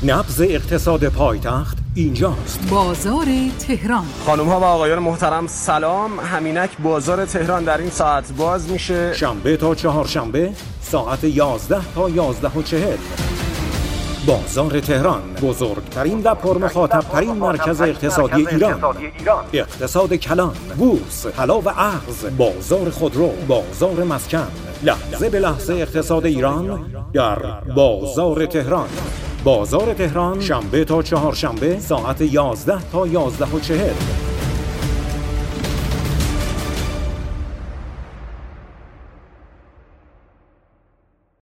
نبض اقتصاد پایتخت اینجاست. بازار تهران. خانم ها و آقایان محترم سلام. همینک بازار تهران در این ساعت باز میشه. شنبه تا چهارشنبه ساعت 11 تا 11:40. بازار تهران، بزرگترین و پرمخاطبترین مرکز اقتصادی ایران. اقتصاد کلان، بورس، طلا و ارز، بازار خودرو، بازار مسکن، لحظه به لحظه اقتصاد ایران در بازار تهران. بازار تهران شنبه تا چهارشنبه ساعت 11 تا 11:40.